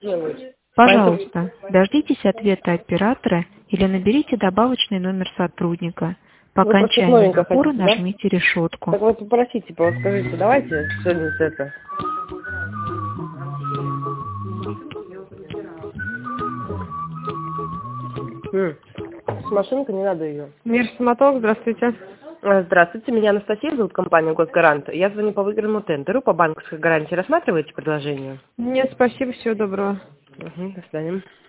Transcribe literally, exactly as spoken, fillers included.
делают. Пожалуйста, дождитесь ответа оператора или наберите добавочный номер сотрудника. По Вы просто окончании новенько набора хотите, да? нажмите решетку. Так вот попросите, вот скажите, давайте что-нибудь это. М, С машинкой не надо ее. Мир стоматолог, здравствуйте. Здравствуйте, меня Анастасия зовут, компания Госгарант. Я звоню по выигранному тендеру по банковской гарантии. Рассматриваете предложение? Нет, спасибо, всего доброго. Угу, до свидания.